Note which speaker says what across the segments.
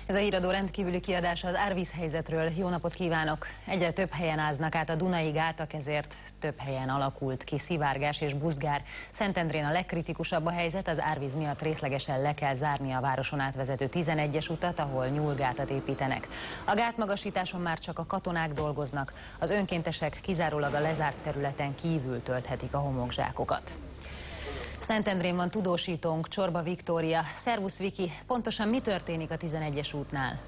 Speaker 1: Ez a híradó rendkívüli kiadása az árvízhelyzetről. Jó napot kívánok! Egyre több helyen áznak át a Dunai gátak, ezért több helyen alakult ki szivárgás és buzgár. Szentendrén a legkritikusabb a helyzet, az árvíz miatt részlegesen le kell zárni a városon átvezető 11-es utat, ahol nyúlgátat építenek. A gátmagasításon már csak a katonák dolgoznak, az önkéntesek kizárólag a lezárt területen kívül tölthetik a homokzsákokat. Szentendrén van tudósítónk, Csorba Viktória. Szervusz Viki, pontosan mi történik a 11-es útnál?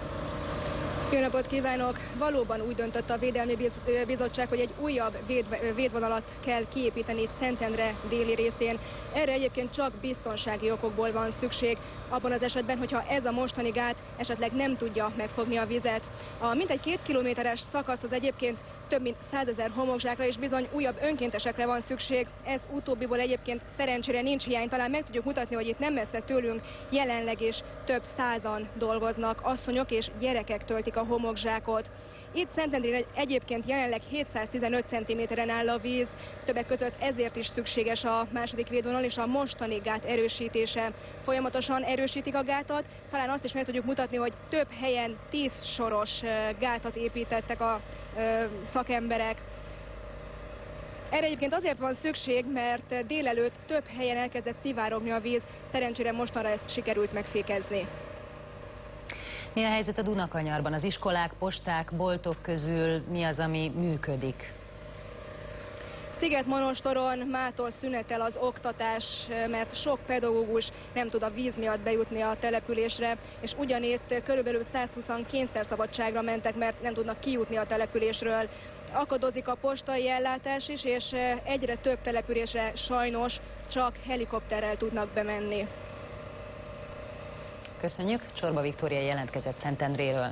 Speaker 2: Jó napot kívánok! Valóban úgy döntött a Védelmi Bizottság, hogy egy újabb védvonalat kell kiépíteni itt Szentendre déli részén. Erre egyébként csak biztonsági okokból van szükség, abban az esetben, hogyha ez a mostani gát esetleg nem tudja megfogni a vizet. A mintegy 2 kilométeres szakaszhoz egyébként több mint 100 000 homokzsákra és bizony újabb önkéntesekre van szükség. Ez utóbbiból egyébként szerencsére nincs hiány. Talán meg tudjuk mutatni, hogy itt nem messze tőlünk jelenleg is több százan dolgoznak. Asszonyok és gyerekek töltik a homokzsákot. Itt Szentendrén egyébként jelenleg 715 cm-en áll a víz, többek között ezért is szükséges a második védvonal és a mostani gát erősítése. Folyamatosan erősítik a gátat, talán azt is meg tudjuk mutatni, hogy több helyen 10 soros gátat építettek a szakemberek. Erre egyébként azért van szükség, mert délelőtt több helyen elkezdett szivárogni a víz, szerencsére mostanra ezt sikerült megfékezni.
Speaker 1: Mi a helyzet a Dunakanyarban? Az iskolák, posták, boltok közül mi az, ami működik?
Speaker 2: Szigetmonostoron mától szünetel az oktatás, mert sok pedagógus nem tud a víz miatt bejutni a településre, és ugyanitt körülbelül 120-an kényszerszabadságra mentek, mert nem tudnak kijutni a településről. Akadozik a postai ellátás is, és egyre több településre sajnos csak helikopterrel tudnak bemenni.
Speaker 1: Köszönjük, Csorba Viktória jelentkezett Szentendréről.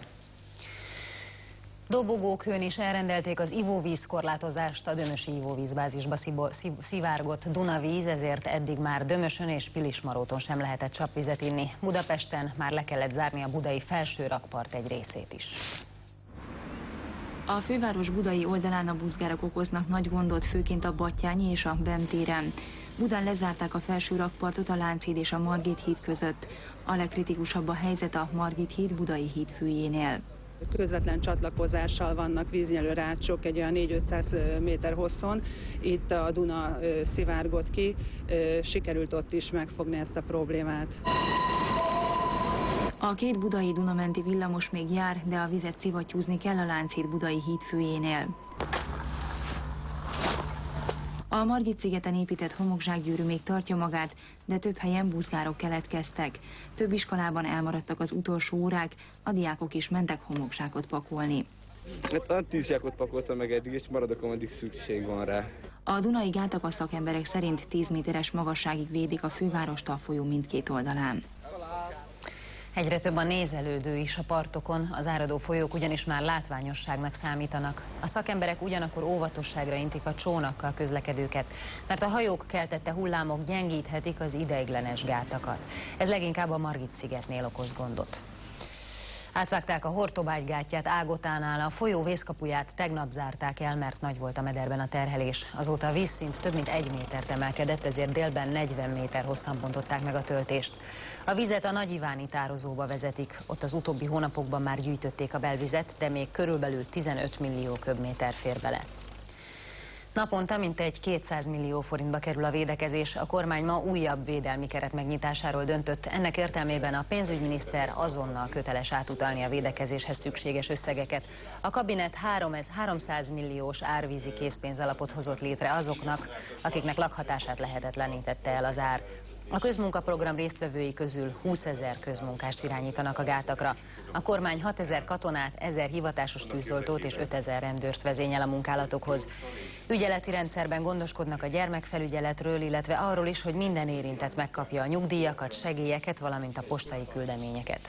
Speaker 1: Dobogókőn is elrendelték az ivóvízkorlátozást, a Dömösi ivóvízbázisba szivárgott Dunavíz, ezért eddig már Dömösön és Pilismaróton sem lehetett csapvizet inni. Budapesten már le kellett zárni a budai felső rakpart egy részét is.
Speaker 3: A főváros budai oldalán a buzgárok okoznak nagy gondot, főként a Battyányi és a Bem téren. Budán lezárták a felső rakpartot a Lánchíd és a Margit híd között. A legkritikusabb a helyzet a Margit híd budai hídfőjénél.
Speaker 4: Közvetlen csatlakozással vannak víznyelő rácsok egy olyan 4-500 méter hosszon. Itt a Duna szivárgott ki, sikerült ott is megfogni ezt a problémát.
Speaker 3: A két budai Dunamenti villamos még jár, de a vizet szivattyúzni kell a Lánchíd budai hídfőjénél. A Margit-szigeten épített homokzsákgyűrű még tartja magát, de több helyen buzgárok keletkeztek. Több iskolában elmaradtak az utolsó órák, a diákok is mentek homokzsákot pakolni.
Speaker 5: Hát 10 zsákot pakoltam meg eddig, és maradok, ameddig szükség van rá.
Speaker 3: A Dunai gátak a szakemberek szerint 10 méteres magasságig védik a fővárost a folyó mindkét oldalán.
Speaker 1: Egyre több a nézelődő is a partokon, az áradó folyók ugyanis már látványosságnak számítanak. A szakemberek ugyanakkor óvatosságra intik a csónakkal közlekedőket, mert a hajók keltette hullámok gyengíthetik az ideiglenes gátakat. Ez leginkább a Margit-szigetnél okoz gondot. Átvágták a Hortobágy gátját Ágotánál, a folyó vészkapuját tegnap zárták el, mert nagy volt a mederben a terhelés. Azóta a vízszint több mint 1 métert emelkedett, ezért délben 40 méter hosszan bontották meg a töltést. A vizet a Nagyiváni tározóba vezetik, ott az utóbbi hónapokban már gyűjtötték a belvizet, de még körülbelül 15 millió köbméter fér bele. Naponta mintegy 200 millió forintba kerül a védekezés. A kormány ma újabb védelmi keret megnyitásáról döntött. Ennek értelmében a pénzügyminiszter azonnal köteles átutalni a védekezéshez szükséges összegeket. A kabinet 300 milliós árvízi készpénzalapot hozott létre azoknak, akiknek lakhatását lehetetlenítette el az ár. A közmunkaprogram résztvevői közül 20 000 közmunkást irányítanak a gátakra. A kormány 6 000 katonát, 1000 hivatásos tűzoltót és 5000 rendőrt vezényel a munkálatokhoz. Ügyeleti rendszerben gondoskodnak a gyermekfelügyeletről, illetve arról is, hogy minden érintett megkapja a nyugdíjakat, segélyeket, valamint a postai küldeményeket.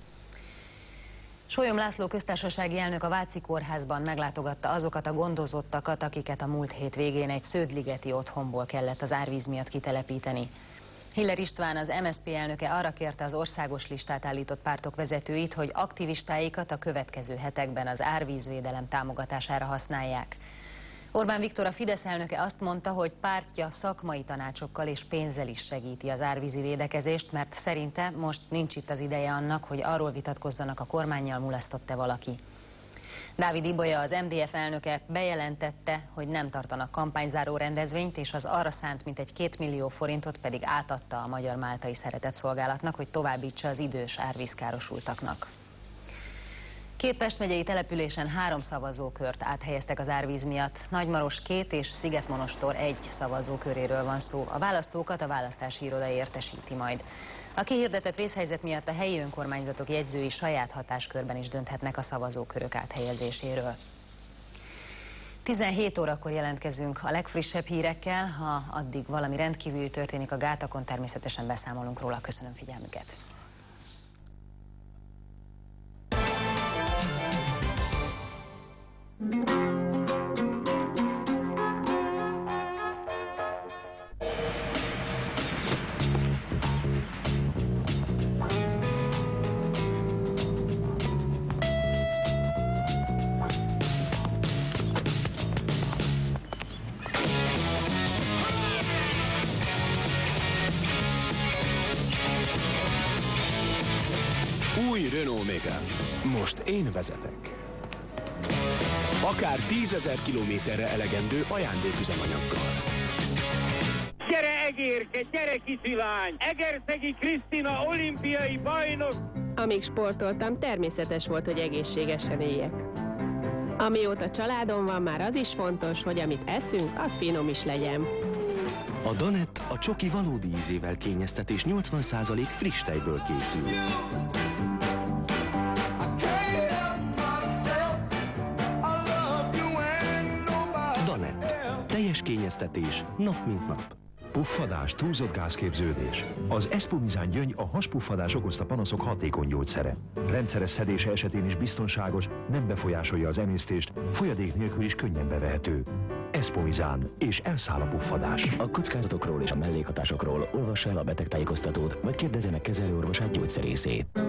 Speaker 1: Sólyom László köztársasági elnök a Váci kórházban meglátogatta azokat a gondozottakat, akiket a múlt hét végén egy sződligeti otthonból kellett az árvíz miatt kitelepíteni. Hiller István, az MSZP elnöke arra kérte az országos listát állított pártok vezetőit, hogy aktivistáikat a következő hetekben az árvízvédelem támogatására használják. Orbán Viktor, a Fidesz elnöke azt mondta, hogy pártja szakmai tanácsokkal és pénzzel is segíti az árvízi védekezést, mert szerinte most nincs itt az ideje annak, hogy arról vitatkozzanak, a kormánnyal mulasztott-e valaki. Dávid Ibolya, az MDF elnöke bejelentette, hogy nem tartanak kampányzáró rendezvényt, és az arra szánt mintegy 2 millió forintot pedig átadta a Magyar Máltai Szeretetszolgálatnak, hogy továbbítsa az idős árvízkárosultaknak. 2 Pest megyei településen 3 szavazókört áthelyeztek az árvíz miatt. Nagymaros 2 és Szigetmonostor 1 szavazóköréről van szó. A választókat a választási iroda értesíti majd. A kihirdetett vészhelyzet miatt a helyi önkormányzatok jegyzői saját hatáskörben is dönthetnek a szavazókörök áthelyezéséről. 17 órakor jelentkezünk a legfrissebb hírekkel. Ha addig valami rendkívüli történik a gátakon, természetesen beszámolunk róla. Köszönöm figyelmüket!
Speaker 6: Új Renault Megane. Most én vezetek. Akár 10 000 kilométerre elegendő ajándéküzemanyaggal.
Speaker 7: Gyere Egérke, gyere kisilány! Egerszegi Krisztina olimpiai bajnok!
Speaker 8: Amíg sportoltam, természetes volt, hogy egészségesen éljek. Amióta családom van, már az is fontos, hogy amit eszünk, az finom is legyen.
Speaker 6: A Danett a csoki valódi ízével kényeztet és 80% friss tejből készül. Danett. Teljes kényeztetés nap mint nap.
Speaker 9: Puffadás, túlzott gázképződés. Az Espumizán gyöngy a haspuffadás okozta panaszok hatékony gyógyszere. Rendszeres szedése esetén is biztonságos, nem befolyásolja az emésztést, folyadék nélkül is könnyen bevehető. Espumizán, és elszáll a puffadás.
Speaker 10: A kockázatokról és a mellékhatásokról olvassa el a betegtájékoztatót, vagy kérdezze meg kezelőorvosát, gyógyszerészét.